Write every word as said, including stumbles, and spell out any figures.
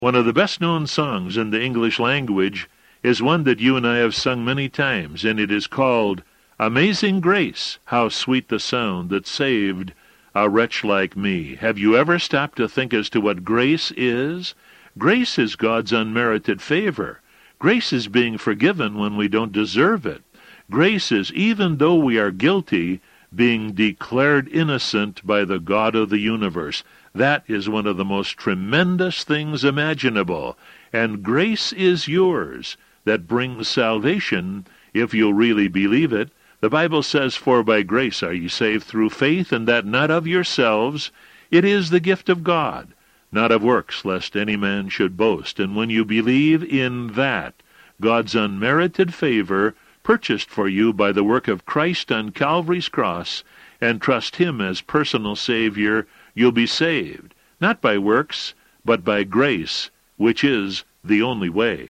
One of the best-known songs in the English language is one that you and I have sung many times, and it is called Amazing Grace, How Sweet the Sound That Saved a Wretch Like Me. Have you ever stopped to think as to what grace is? Grace is God's unmerited favor. Grace is being forgiven when we don't deserve it. Grace is, even though we are guilty, being declared innocent by the God of the universe. That is one of the most tremendous things imaginable. And grace is yours that brings salvation if you'll really believe it. The Bible says, "For by grace are ye saved through faith, and that not of yourselves. It is the gift of God, not of works, lest any man should boast." And when you believe in that, God's unmerited favor, purchased for you by the work of Christ on Calvary's cross, and trust Him as personal Savior, you'll be saved, not by works, but by grace, which is the only way.